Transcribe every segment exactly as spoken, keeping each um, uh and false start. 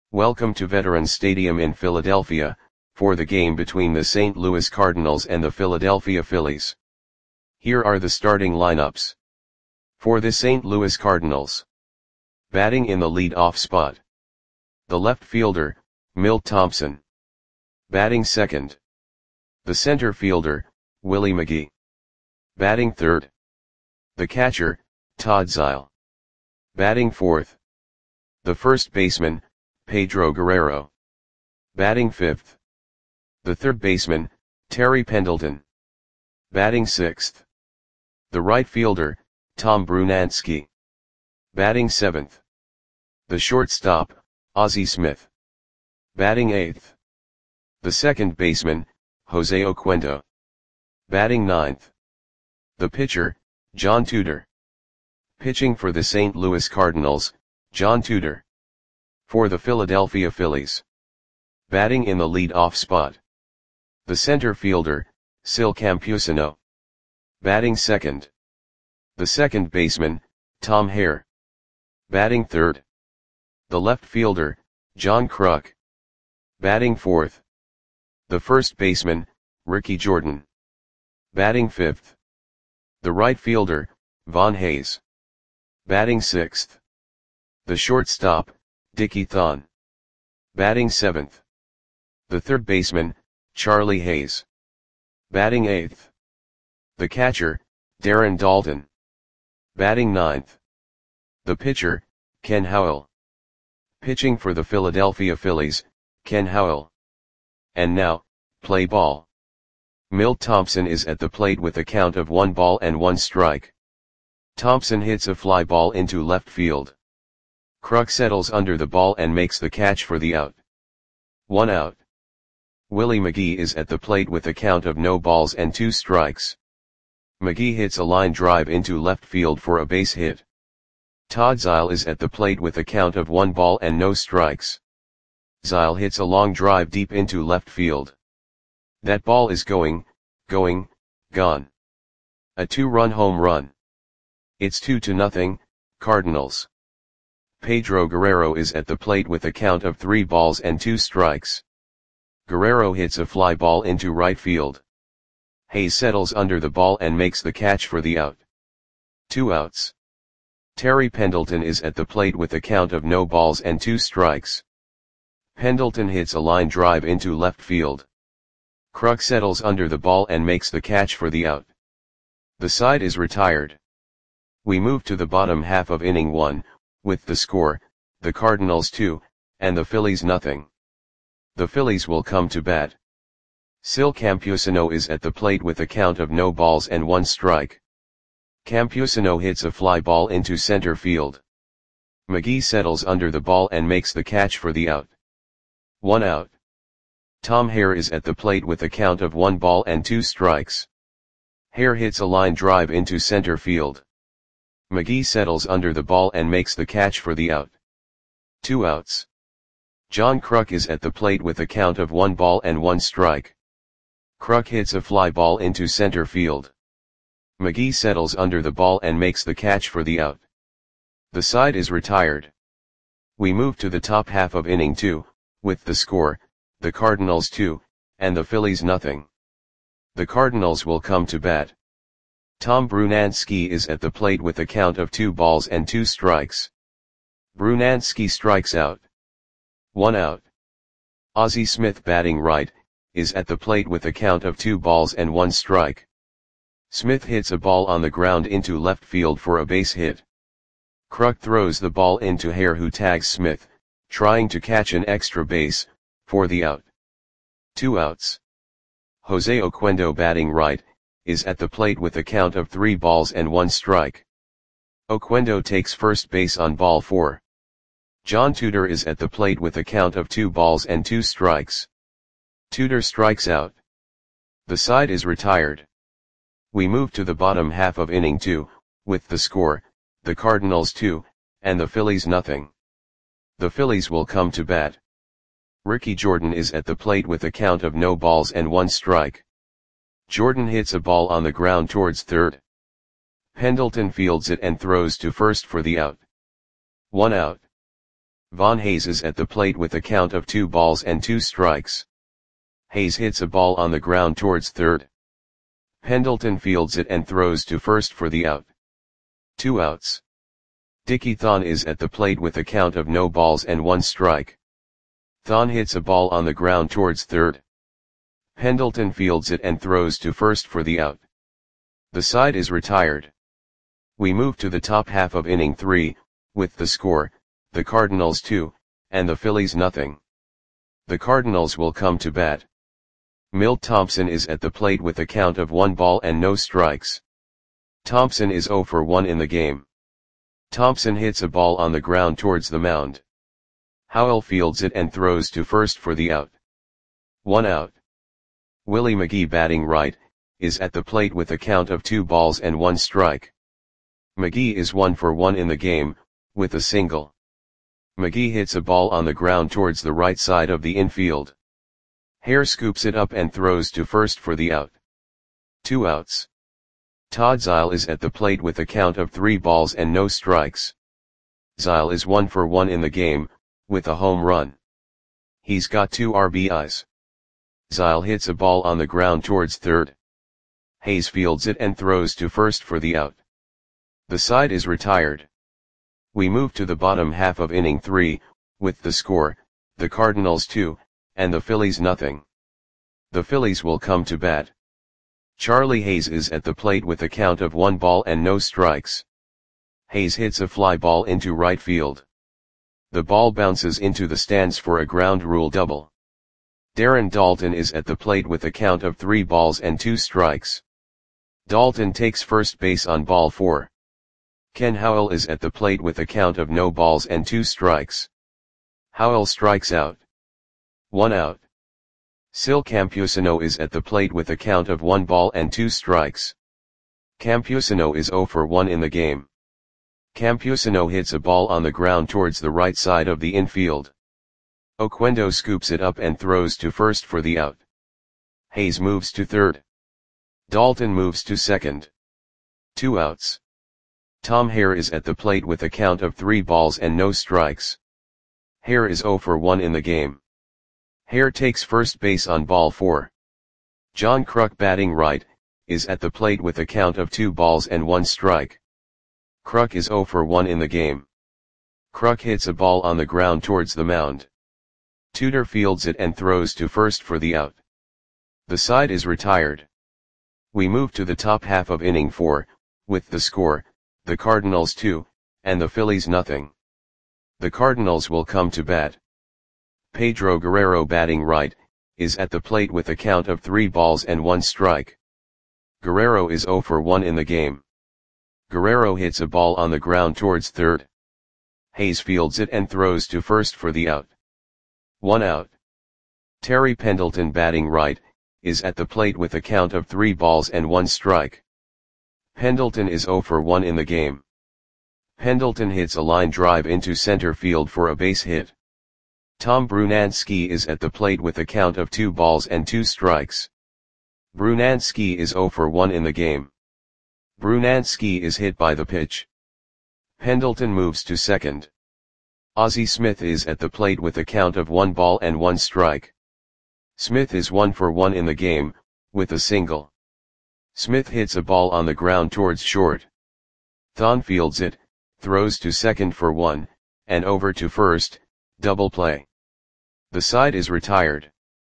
Welcome to Veterans Stadium in Philadelphia, for the game between the Saint Louis Cardinals and the Philadelphia Phillies. Here are the starting lineups. For the Saint Louis Cardinals. Batting in the lead-off spot. The left fielder, Milt Thompson. Batting second. The center fielder, Willie McGee. Batting third. The catcher, Todd Zeile. Batting fourth. The first baseman, Pedro Guerrero. Batting fifth. The third baseman, Terry Pendleton. Batting sixth. The right fielder, Tom Brunansky. Batting seventh. The shortstop, Ozzie Smith. Batting eighth. The second baseman, Jose Oquendo. Batting ninth. The pitcher, John Tudor. Pitching for the Saint Louis Cardinals, John Tudor. For the Philadelphia Phillies. Batting in the lead-off spot. The center fielder, Sil Campusano. Batting second. The second baseman, Tom Hare. Batting third. The left fielder, John Kruk. Batting fourth. The first baseman, Ricky Jordan. Batting fifth. The right fielder, Von Hayes. Batting sixth. The shortstop, Dickie Thon. Batting seventh. The third baseman, Charlie Hayes. Batting eighth. The catcher, Darren Daulton. Batting ninth. The pitcher, Ken Howell. Pitching for the Philadelphia Phillies, Ken Howell. And now, play ball. Milt Thompson is at the plate with a count of one ball and one strike. Thompson hits a fly ball into left field. Kruk settles under the ball and makes the catch for the out. One out. Willie McGee is at the plate with a count of no balls and two strikes. McGee hits a line drive into left field for a base hit. Todd Zeile is at the plate with a count of one ball and no strikes. Zeile hits a long drive deep into left field. That ball is going, going, gone. A two-run home run. It's two to nothing, Cardinals. Pedro Guerrero is at the plate with a count of three balls and two strikes. Guerrero hits a fly ball into right field. Hayes settles under the ball and makes the catch for the out. Two outs. Terry Pendleton is at the plate with a count of no balls and two strikes. Pendleton hits a line drive into left field. Kruk settles under the ball and makes the catch for the out. The side is retired. We move to the bottom half of inning one, with the score, the Cardinals two, and the Phillies nothing. The Phillies will come to bat. Sil Campusano is at the plate with a count of no balls and one strike. Campusano hits a fly ball into center field. McGee settles under the ball and makes the catch for the out. One out. Tom Hare is at the plate with a count of one ball and two strikes. Hare hits a line drive into center field. McGee settles under the ball and makes the catch for the out. Two outs. John Kruk is at the plate with a count of one ball and one strike. Kruk hits a fly ball into center field. McGee settles under the ball and makes the catch for the out. The side is retired. We move to the top half of inning two, with the score, the Cardinals two, and the Phillies nothing. The Cardinals will come to bat. Tom Brunansky is at the plate with a count of two balls and two strikes. Brunansky strikes out. One out. Ozzie Smith batting right, is at the plate with a count of two balls and one strike. Smith hits a ball on the ground into left field for a base hit. Kruk throws the ball into Hare, who tags Smith, trying to catch an extra base, for the out. Two outs. Jose Oquendo batting right, is at the plate with a count of three balls and one strike. Oquendo takes first base on ball four. John Tudor is at the plate with a count of two balls and two strikes. Tudor strikes out. The side is retired. We move to the bottom half of inning two, with the score, the Cardinals two, and the Phillies nothing. The Phillies will come to bat. Ricky Jordan is at the plate with a count of no balls and one strike. Jordan hits a ball on the ground towards third. Pendleton fields it and throws to first for the out. One out. Von Hayes is at the plate with a count of two balls and two strikes. Hayes hits a ball on the ground towards third. Pendleton fields it and throws to first for the out. Two outs. Dickie Thon is at the plate with a count of no balls and one strike. Thon hits a ball on the ground towards third. Pendleton fields it and throws to first for the out. The side is retired. We move to the top half of inning three, with the score, the Cardinals two, and the Phillies nothing. The Cardinals will come to bat. Milt Thompson is at the plate with a count of one ball and no strikes. Thompson is oh for one in the game. Thompson hits a ball on the ground towards the mound. Howell fields it and throws to first for the out. One out. Willie McGee, batting right, is at the plate with a count of two balls and one strike. McGee is one for one in the game, with a single. McGee hits a ball on the ground towards the right side of the infield. Hare scoops it up and throws to first for the out. Two outs. Todd Zeile is at the plate with a count of three balls and no strikes. Zeile is one for one in the game, with a home run. He's got two R B Is. Zeile hits a ball on the ground towards third. Hayes fields it and throws to first for the out. The side is retired. We move to the bottom half of inning three, with the score, the Cardinals two, and the Phillies nothing. The Phillies will come to bat. Charlie Hayes is at the plate with a count of one ball and no strikes. Hayes hits a fly ball into right field. The ball bounces into the stands for a ground rule double. Darren Daulton is at the plate with a count of three balls and two strikes. Daulton takes first base on ball four. Ken Howell is at the plate with a count of no balls and two strikes. Howell strikes out. One out. Sil Campusano is at the plate with a count of one ball and two strikes. Campusano is oh for one in the game. Campusano hits a ball on the ground towards the right side of the infield. Oquendo scoops it up and throws to first for the out. Hayes moves to third. Daulton moves to second. Two outs. Tom Hare is at the plate with a count of three balls and no strikes. Hare is oh for one in the game. Hare takes first base on ball four. John Kruk, batting right, is at the plate with a count of two balls and one strike. Kruk is oh for one in the game. Kruk hits a ball on the ground towards the mound. Tudor fields it and throws to first for the out. The side is retired. We move to the top half of inning four, with the score, the Cardinals two, and the Phillies nothing. The Cardinals will come to bat. Pedro Guerrero, batting right, is at the plate with a count of three balls and one strike. Guerrero is oh for one in the game. Guerrero hits a ball on the ground towards third. Hayes fields it and throws to first for the out. One out. Terry Pendleton, batting right, is at the plate with a count of three balls and one strike. Pendleton is oh for one in the game. Pendleton hits a line drive into center field for a base hit. Tom Brunansky is at the plate with a count of two balls and two strikes. Brunansky is oh for one in the game. Brunansky is hit by the pitch. Pendleton moves to second. Ozzie Smith is at the plate with a count of one ball and one strike. Smith is one for one in the game, with a single. Smith hits a ball on the ground towards short. Thon fields it, throws to second for one, and over to first, double play. The side is retired.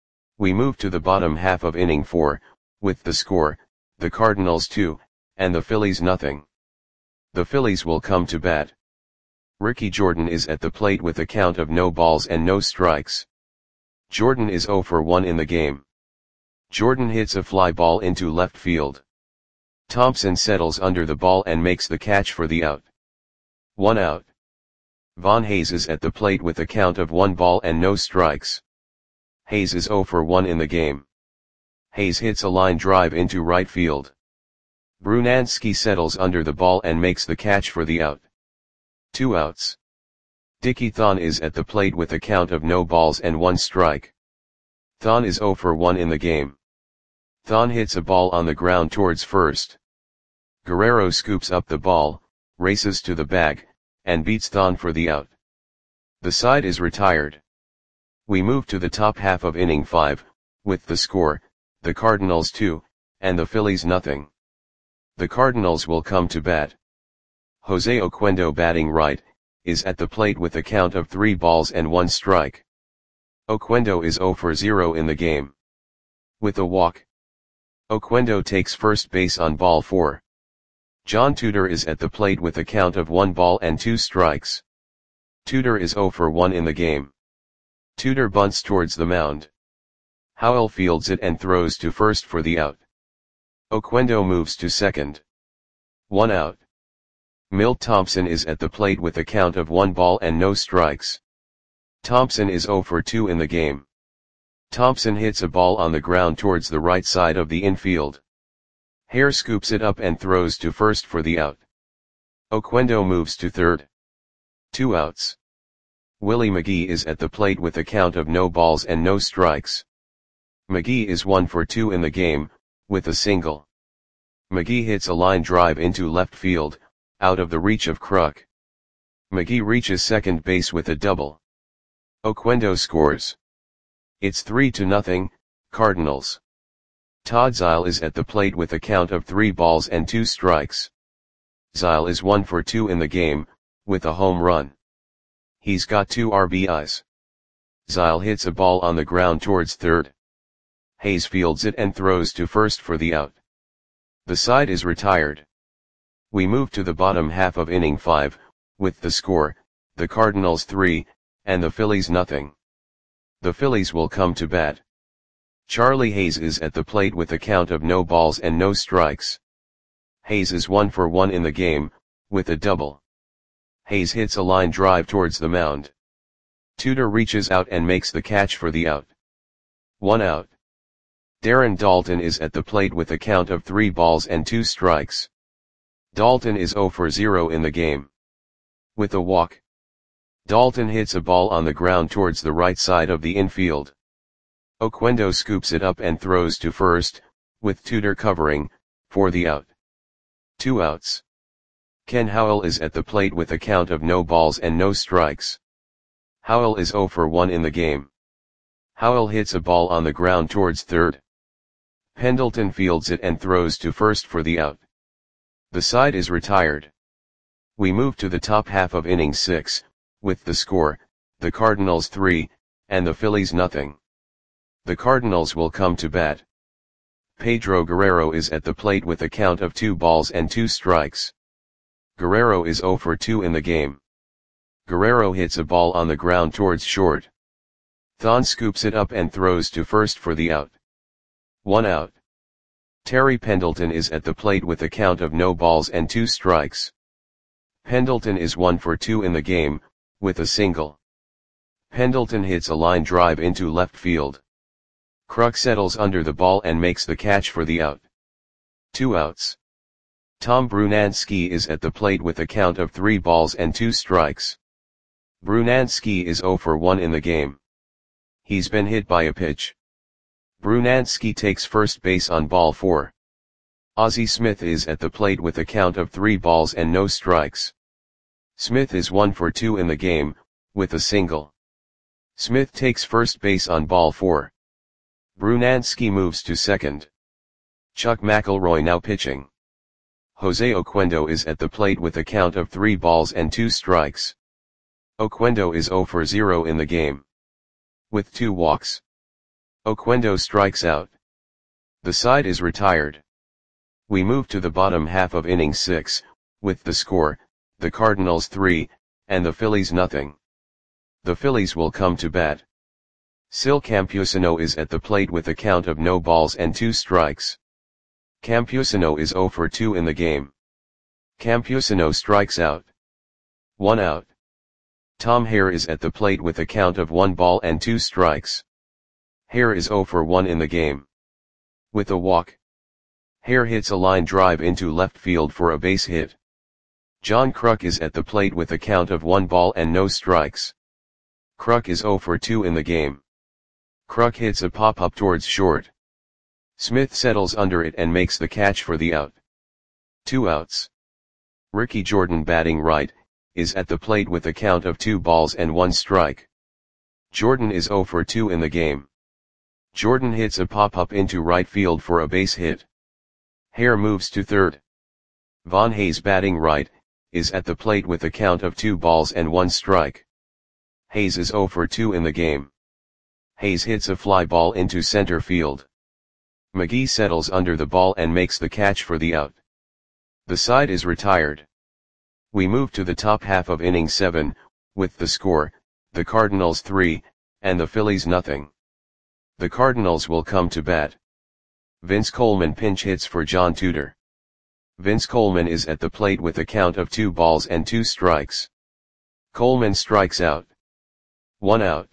We move to the bottom half of inning four, with the score, the Cardinals two, and the Phillies nothing. The Phillies will come to bat. Ricky Jordan is at the plate with a count of no balls and no strikes. Jordan is oh for one in the game. Jordan hits a fly ball into left field. Thompson settles under the ball and makes the catch for the out. One out. Von Hayes is at the plate with a count of one ball and no strikes. Hayes is oh for one in the game. Hayes hits a line drive into right field. Brunansky settles under the ball and makes the catch for the out. Two outs. Dickie Thon is at the plate with a count of no balls and one strike. Thon is oh for one in the game. Thon hits a ball on the ground towards first. Guerrero scoops up the ball, races to the bag, and beats Thon for the out. The side is retired. We move to the top half of inning five, with the score, the Cardinals two, and the Phillies nothing. The Cardinals will come to bat. Jose Oquendo, batting right, is at the plate with a count of three balls and one strike. Oquendo is zero for zero in the game. With a walk, Oquendo takes first base on ball four. John Tudor is at the plate with a count of one ball and two strikes. Tudor is zero for one in the game. Tudor bunts towards the mound. Howell fields it and throws to first for the out. Oquendo moves to second. One out. Milt Thompson is at the plate with a count of one ball and no strikes. Thompson is zero for two in the game. Thompson hits a ball on the ground towards the right side of the infield. Hare scoops it up and throws to first for the out. Oquendo moves to third. Two outs. Willie McGee is at the plate with a count of no balls and no strikes. McGee is one for two in the game, with a single. McGee hits a line drive into left field, out of the reach of Kruk. McGee reaches second base with a double. Oquendo scores. It's three to nothing, Cardinals. Todd Zeile is at the plate with a count of three balls and two strikes. Zeile is one for two in the game, with a home run. He's got two R B Is. Zeile hits a ball on the ground towards third. Hayes fields it and throws to first for the out. The side is retired. We move to the bottom half of inning five, with the score, the Cardinals three, and the Phillies nothing. The Phillies will come to bat. Charlie Hayes is at the plate with a count of no balls and no strikes. Hayes is one for one in the game, with a double. Hayes hits a line drive towards the mound. Tudor reaches out and makes the catch for the out. One out. Darren Daulton is at the plate with a count of three balls and two strikes. Daulton is zero for zero in the game. With a walk, Daulton hits a ball on the ground towards the right side of the infield. Oquendo scoops it up and throws to first, with Tudor covering, for the out. Two outs. Ken Howell is at the plate with a count of no balls and no strikes. Howell is zero for one in the game. Howell hits a ball on the ground towards third. Pendleton fields it and throws to first for the out. The side is retired. We move to the top half of inning six, with the score, the Cardinals three, and the Phillies nothing. The Cardinals will come to bat. Pedro Guerrero is at the plate with a count of two balls and two strikes. Guerrero is zero for two in the game. Guerrero hits a ball on the ground towards short. Thon scoops it up and throws to first for the out. One out. Terry Pendleton is at the plate with a count of no balls and two strikes. Pendleton is one for two in the game, with a single. Pendleton hits a line drive into left field. Kruk settles under the ball and makes the catch for the out. Two outs. Tom Brunansky is at the plate with a count of three balls and two strikes. Brunansky is zero for one in the game. He's been hit by a pitch. Brunansky takes first base on ball four. Ozzie Smith is at the plate with a count of three balls and no strikes. Smith is one for two in the game, with a single. Smith takes first base on ball four. Brunansky moves to second. Chuck McElroy now pitching. Jose Oquendo is at the plate with a count of three balls and two strikes. Oquendo is zero for zero in the game. With two walks, Oquendo strikes out. The side is retired. We move to the bottom half of inning six, with the score, the Cardinals three, and the Phillies nothing. The Phillies will come to bat. Sil Campusano is at the plate with a count of no balls and two strikes. Campusano is zero for two in the game. Campusano strikes out. One out. Tom Hare is at the plate with a count of one ball and two strikes. Hare is zero for one in the game. With a walk, Hare hits a line drive into left field for a base hit. John Kruk is at the plate with a count of one ball and no strikes. Kruk is zero for two in the game. Kruk hits a pop-up towards short. Smith settles under it and makes the catch for the out. Two outs. Ricky Jordan, batting right, is at the plate with a count of two balls and one strike. Jordan is zero for two in the game. Jordan hits a pop-up into right field for a base hit. Hare moves to third. Von Hayes, batting right, is at the plate with a count of two balls and one strike. Hayes is zero for two in the game. Hayes hits a fly ball into center field. McGee settles under the ball and makes the catch for the out. The side is retired. We move to the top half of inning seven, with the score, the Cardinals three, and the Phillies nothing. The Cardinals will come to bat. Vince Coleman pinch hits for John Tudor. Vince Coleman is at the plate with a count of two balls and two strikes. Coleman strikes out. One out.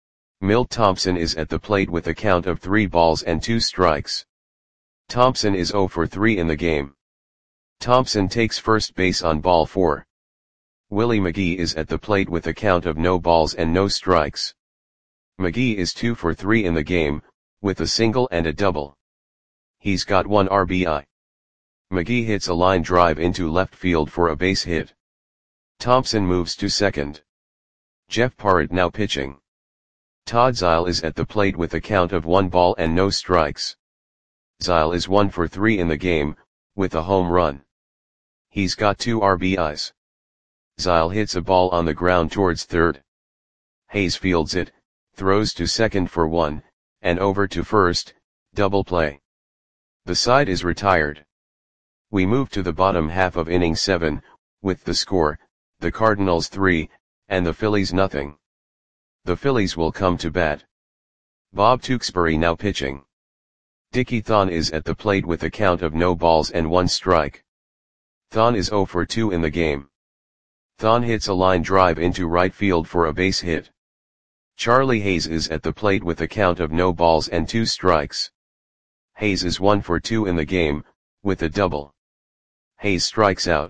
Milt Thompson is at the plate with a count of three balls and two strikes. Thompson is zero for three in the game. Thompson takes first base on ball four. Willie McGee is at the plate with a count of no balls and no strikes. McGee is two for three in the game, with a single and a double. He's got one R B I. McGee hits a line drive into left field for a base hit. Thompson moves to second. Jeff Parrott now pitching. Todd Zeile is at the plate with a count of one ball and no strikes. Zeile is one for three in the game, with a home run. He's got two R B Is. Zeile hits a ball on the ground towards third. Hayes fields it, throws to second for one, and over to first, double play. The side is retired. We move to the bottom half of inning seven, with the score, the Cardinals three, and the Phillies nothing. The Phillies will come to bat. Bob Tewksbury now pitching. Dickie Thon is at the plate with a count of no balls and one strike. Thon is zero for two in the game. Thon hits a line drive into right field for a base hit. Charlie Hayes is at the plate with a count of no balls and two strikes. Hayes is one for two in the game, with a double. Hayes strikes out.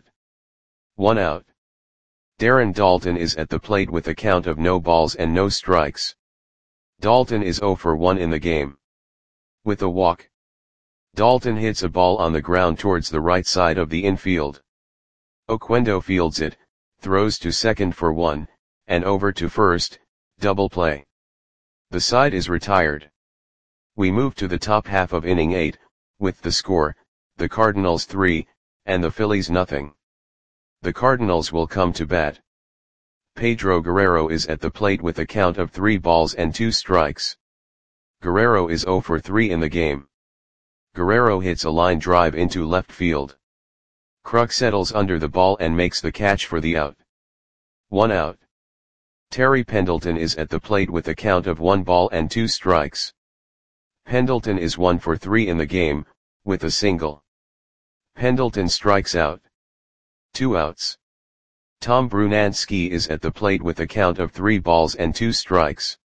One out. Darren Daulton is at the plate with a count of no balls and no strikes. Daulton is zero for one in the game. With a walk. Daulton hits a ball on the ground towards the right side of the infield. Oquendo fields it, throws to second for one, and over to first, double play. The side is retired. We move to the top half of inning eight, with the score, the Cardinals three, and the Phillies nothing. The Cardinals will come to bat. Pedro Guerrero is at the plate with a count of three balls and two strikes. Guerrero is zero for three in the game. Guerrero hits a line drive into left field. Kruk settles under the ball and makes the catch for the out. One out. Terry Pendleton is at the plate with a count of one ball and two strikes. Pendleton is one for three in the game, with a single. Pendleton strikes out. Two outs. Tom Brunansky is at the plate with a count of three balls and two strikes.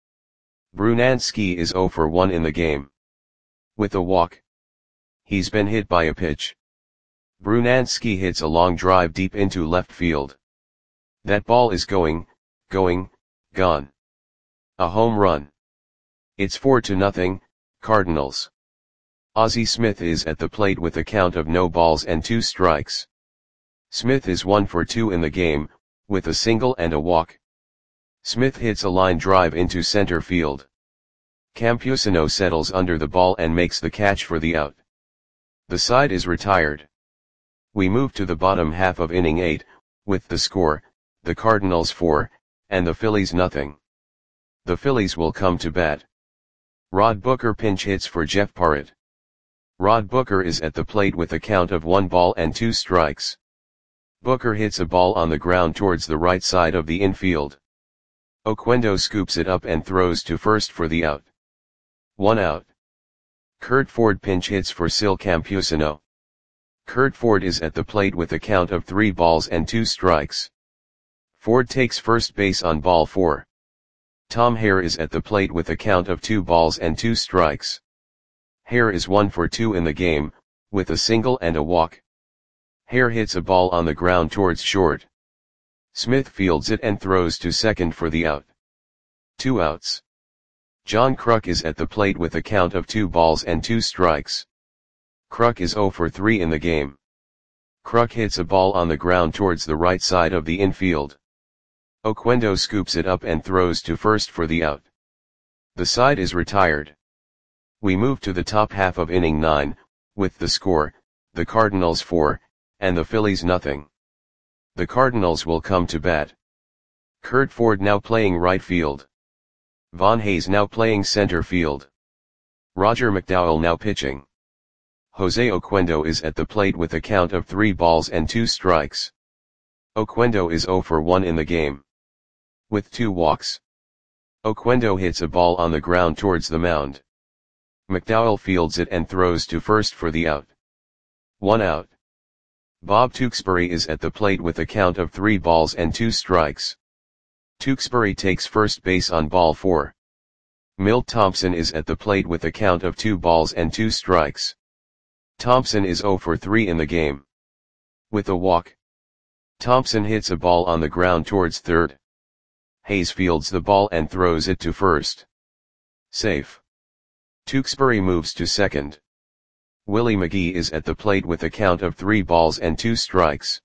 Brunansky is zero for one in the game. With a walk. He's been hit by a pitch. Brunansky hits a long drive deep into left field. That ball is going, going, gone. A home run. It's four to nothing, Cardinals. Ozzie Smith is at the plate with a count of no balls and two strikes. Smith is one for two in the game, with a single and a walk. Smith hits a line drive into center field. Campusano settles under the ball and makes the catch for the out. The side is retired. We move to the bottom half of inning eight, with the score, the Cardinals four, and the Phillies nothing. The Phillies will come to bat. Rod Booker pinch hits for Jeff Parrott. Rod Booker is at the plate with a count of one ball and two strikes. Booker hits a ball on the ground towards the right side of the infield. Oquendo scoops it up and throws to first for the out. One out. Curt Ford pinch hits for Sil Campusano. Curt Ford is at the plate with a count of three balls and two strikes. Ford takes first base on ball four. Tom Hare is at the plate with a count of two balls and two strikes. Hare is one for two in the game, with a single and a walk. Hare hits a ball on the ground towards short. Smith fields it and throws to second for the out. Two outs. John Kruk is at the plate with a count of two balls and two strikes. Kruk is zero for three in the game. Kruk hits a ball on the ground towards the right side of the infield. Oquendo scoops it up and throws to first for the out. The side is retired. We move to the top half of inning nine, with the score, the Cardinals four, and the Phillies nothing. The Cardinals will come to bat. Curt Ford now playing right field. Von Hayes now playing center field. Roger McDowell now pitching. Jose Oquendo is at the plate with a count of three balls and two strikes. Oquendo is zero for one in the game. With two walks. Oquendo hits a ball on the ground towards the mound. McDowell fields it and throws to first for the out. One out. Bob Tewksbury is at the plate with a count of three balls and two strikes. Tewksbury takes first base on ball four. Milt Thompson is at the plate with a count of two balls and two strikes. Thompson is zero for three in the game. With a walk. Thompson hits a ball on the ground towards third. Hayes fields the ball and throws it to first. Safe. Tewksbury moves to second. Willie McGee is at the plate with a count of three balls and two strikes.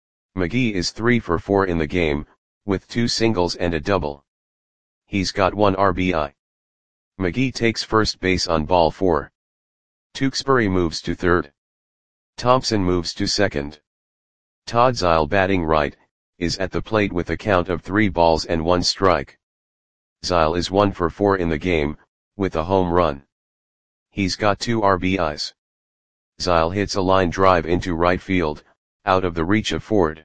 McGee is three for four in the game, with two singles and a double. He's got one R B I. McGee takes first base on ball four. Tewksbury moves to third. Thompson moves to second. Todd Zeile, batting right, is at the plate with a count of three balls and one strike. Zeile is one for four in the game, with a home run. He's got two R B Is. Zeile hits a line drive into right field, out of the reach of Ford.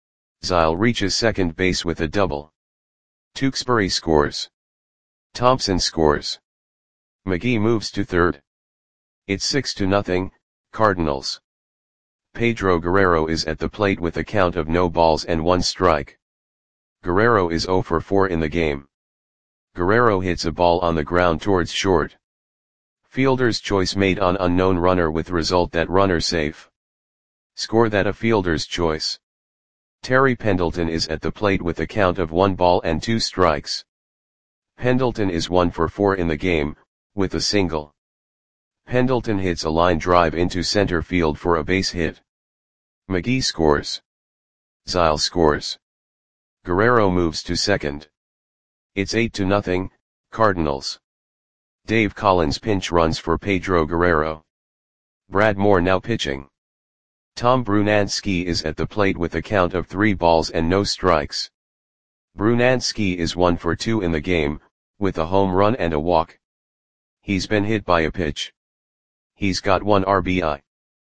Zeile reaches second base with a double. Tewksbury scores. Thompson scores. McGee moves to third. It's six to nothing, Cardinals. Pedro Guerrero is at the plate with a count of no balls and one strike. Guerrero is zero for four in the game. Guerrero hits a ball on the ground towards short. Fielder's choice made on unknown runner with result that runner safe. Score that a fielder's choice. Terry Pendleton is at the plate with a count of one ball and two strikes. Pendleton is one for four in the game, with a single. Pendleton hits a line drive into center field for a base hit. McGee scores. Zeile scores. Guerrero moves to second. It's eight to nothing, Cardinals. Dave Collins pinch runs for Pedro Guerrero. Brad Moore now pitching. Tom Brunansky is at the plate with a count of three balls and no strikes. Brunansky is one for two in the game, with a home run and a walk. He's been hit by a pitch. He's got one R B I.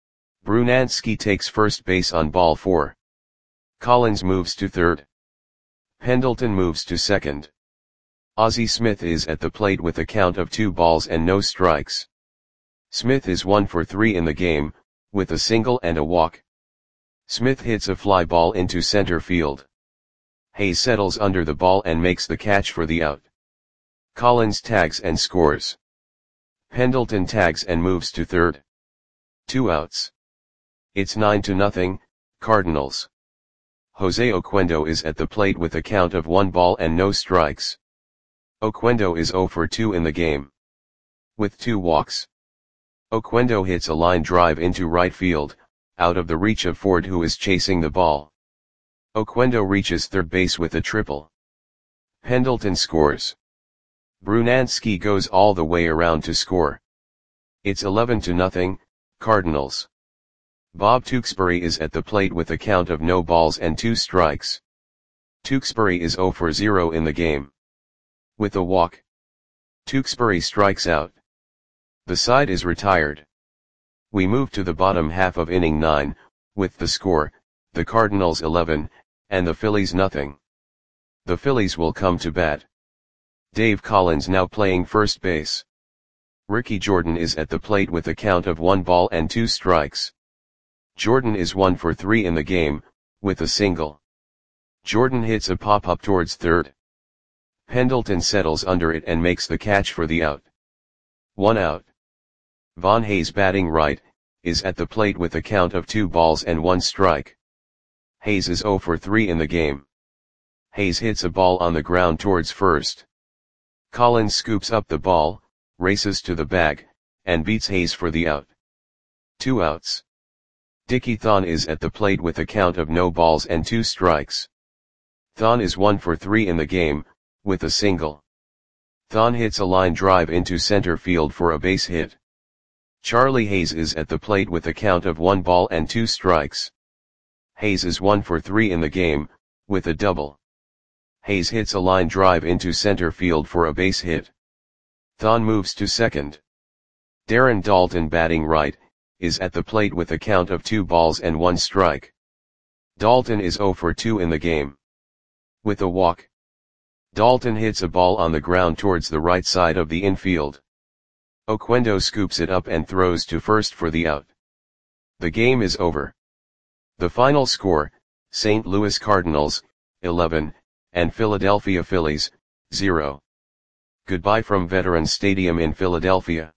Brunansky takes first base on ball four. Collins moves to third. Pendleton moves to second. Ozzie Smith is at the plate with a count of two balls and no strikes. Smith is one for three in the game, with a single and a walk. Smith hits a fly ball into center field. Hayes settles under the ball and makes the catch for the out. Collins tags and scores. Pendleton tags and moves to third. Two outs. It's nine to nothing, Cardinals. Jose Oquendo is at the plate with a count of one ball and no strikes. Oquendo is zero for two in the game. With two walks. Oquendo hits a line drive into right field, out of the reach of Ford, who is chasing the ball. Oquendo reaches third base with a triple. Pendleton scores. Brunansky goes all the way around to score. It's eleven to nothing, Cardinals. Bob Tewksbury is at the plate with a count of no balls and two strikes. Tewksbury is zero for zero in the game. With a walk. Tewksbury strikes out. The side is retired. We move to the bottom half of inning nine, with the score, the Cardinals eleven, and the Phillies nothing. The Phillies will come to bat. Dave Collins now playing first base. Ricky Jordan is at the plate with a count of one ball and two strikes. Jordan is one for three in the game, with a single. Jordan hits a pop-up towards third. Pendleton settles under it and makes the catch for the out. One out. Von Hayes, batting right, is at the plate with a count of two balls and one strike. Hayes is zero for three in the game. Hayes hits a ball on the ground towards first. Collins scoops up the ball, races to the bag, and beats Hayes for the out. Two outs. Dickie Thon is at the plate with a count of no balls and two strikes. Thon is one for three in the game, with a single. Thon hits a line drive into center field for a base hit. Charlie Hayes is at the plate with a count of one ball and two strikes. Hayes is one for three in the game, with a double. Hayes hits a line drive into center field for a base hit. Thon moves to second. Darren Daulton, batting right, is at the plate with a count of two balls and one strike. Daulton is zero for two in the game. With a walk, Daulton hits a ball on the ground towards the right side of the infield. Oquendo scoops it up and throws to first for the out. The game is over. The final score, Saint Louis Cardinals, eleven, and Philadelphia Phillies, zero. Goodbye from Veterans Stadium in Philadelphia.